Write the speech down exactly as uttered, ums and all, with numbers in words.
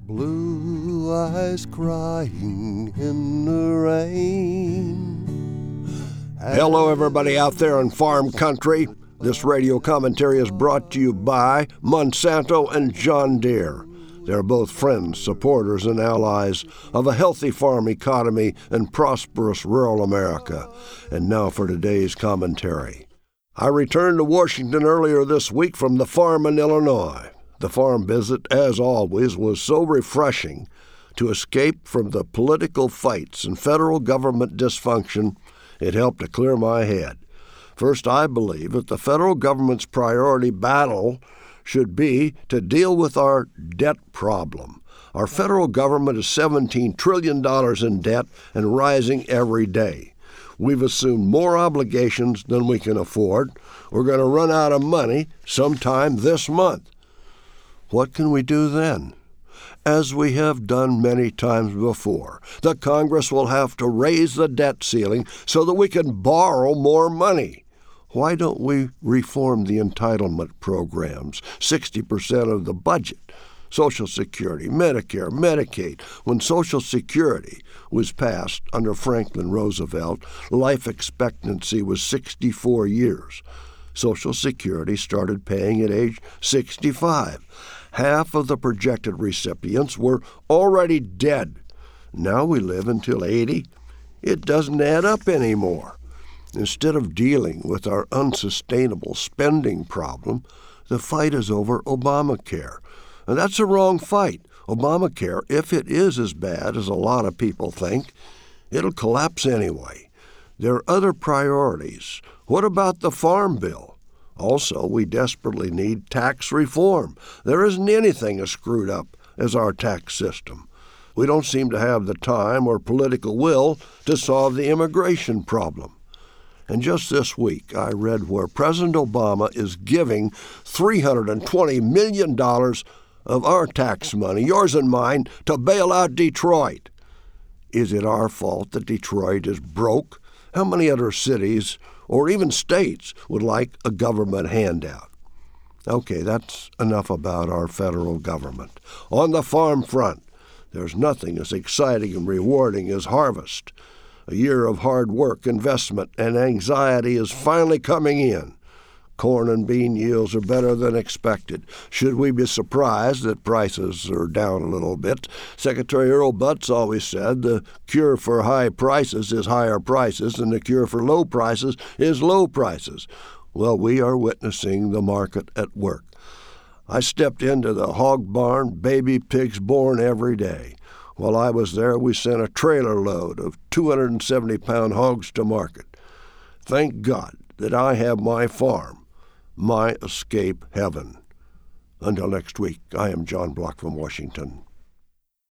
Blue eyes crying in the rain. Hello, everybody out there in farm country. This radio commentary is brought to you by Monsanto and John Deere. They're both friends, supporters, and allies of a healthy farm economy and prosperous rural America. And now for today's commentary. I returned to Washington earlier this week from the farm in Illinois. The farm visit, as always, was so refreshing. To escape from the political fights and federal government dysfunction, it helped to clear my head. First, I believe that the federal government's priority battle should be to deal with our debt problem. Our federal government is seventeen trillion dollars in debt and rising every day. We've assumed more obligations than we can afford. We're going to run out of money sometime this month. What can we do then? As we have done many times before, the Congress will have to raise the debt ceiling so that we can borrow more money. Why don't we reform the entitlement programs, sixty percent of the budget? Social Security, Medicare, Medicaid. When Social Security was passed under Franklin Roosevelt, life expectancy was sixty-four years. Social Security started paying at age sixty-five. Half of the projected recipients were already dead. Now we live until eighty. It doesn't add up anymore. Instead of dealing with our unsustainable spending problem, the fight is over Obamacare. And that's a wrong fight. Obamacare, if it is as bad as a lot of people think, it'll collapse anyway. There are other priorities. What about the Farm Bill? Also, we desperately need tax reform. There isn't anything as screwed up as our tax system. We don't seem to have the time or political will to solve the immigration problem. And just this week, I read where President Obama is giving three hundred twenty million dollars of our tax money, yours and mine, to bail out Detroit. Is it our fault that Detroit is broke? How many other cities or even states would like a government handout? Okay, that's enough about our federal government. On the farm front, there's nothing as exciting and rewarding as harvest. A year of hard work, investment, and anxiety is finally coming in. Corn and bean yields are better than expected. Should we be surprised that prices are down a little bit? Secretary Earl Butz always said the cure for high prices is higher prices, and the cure for low prices is low prices. Well, we are witnessing the market at work. I stepped into the hog barn, baby pigs born every day. While I was there, we sent a trailer load of two hundred seventy pound hogs to market. Thank God that I have my farm, my escape heaven. Until next week, I am John Block from Washington.